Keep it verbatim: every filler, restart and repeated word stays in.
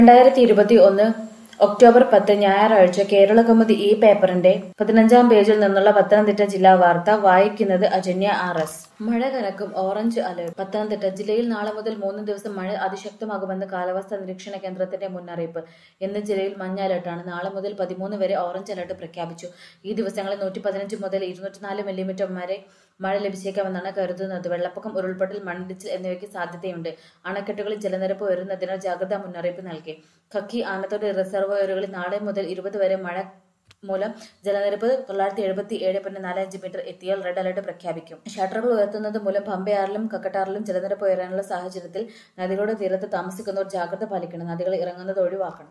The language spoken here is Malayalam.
രണ്ടായിരത്തി ഇരുപത്തി ഒന്ന് ഒക്ടോബർ പത്ത് ഞായറാഴ്ച കേരളകൗമുദി ഈ പേപ്പറിന്റെ പതിനഞ്ചാം പേജിൽ നിന്നുള്ള പത്തനംതിട്ട ജില്ലാ വാർത്ത വായിക്കുന്നത് അജന്യ ആർ എസ്. മഴ കനക്കും, ഓറഞ്ച് അലർട്ട്. പത്തനംതിട്ട ജില്ലയിൽ നാളെ മുതൽ മൂന്ന് ദിവസം മഴ അതിശക്തമാകുമെന്ന് കാലാവസ്ഥാ നിരീക്ഷണ കേന്ദ്രത്തിന്റെ മുന്നറിയിപ്പ്. ഇന്ന് ജില്ലയിൽ മഞ്ഞ അലർട്ടാണ്. നാളെ മുതൽ പതിമൂന്ന് വരെ ഓറഞ്ച് അലർട്ട് പ്രഖ്യാപിച്ചു. ഈ ദിവസങ്ങളിൽ നൂറ്റി പതിനഞ്ച് മുതൽ ഇരുന്നൂറ്റിനാല് മില്ലിമീറ്റർ വരെ മഴ ലഭിച്ചേക്കാമെന്നാണ് കരുതുന്നത്. വെള്ളപ്പൊക്കം, ഉരുൾപൊട്ടൽ, മണ്ണിടിച്ചിൽ എന്നിവയ്ക്ക് സാധ്യതയുണ്ട്. അണക്കെട്ടുകളിൽ ജലനിരപ്പ് ഉയരുന്നതിനാൽ ജാഗ്രതാ മുന്നറിയിപ്പ് നൽകി. കക്കി, ആനത്തോട് റിസർവോയറുകളിൽ നാളെ മുതൽ ഇരുപത് വരെ മഴ മൂലം ജലനിരപ്പ് തൊള്ളായിരത്തി എഴുപത്തി ഏഴ് പോയിന്റ് നാല് അഞ്ച് മീറ്റർ എത്തിയാൽ റെഡ് അലർട്ട് പ്രഖ്യാപിക്കും. ഷട്ടറുകൾ ഉയർത്തുന്നത് മൂലം പമ്പയാറിലും കക്കട്ടാറിലും ജലനിരപ്പ് ഉയരാനുള്ള സാഹചര്യത്തിൽ നദികളുടെ തീരത്ത് താമസിക്കുന്നവർ ജാഗ്രത പാലിക്കണം. നദികളിൽ ഇറങ്ങുന്നത് ഒഴിവാക്കണം.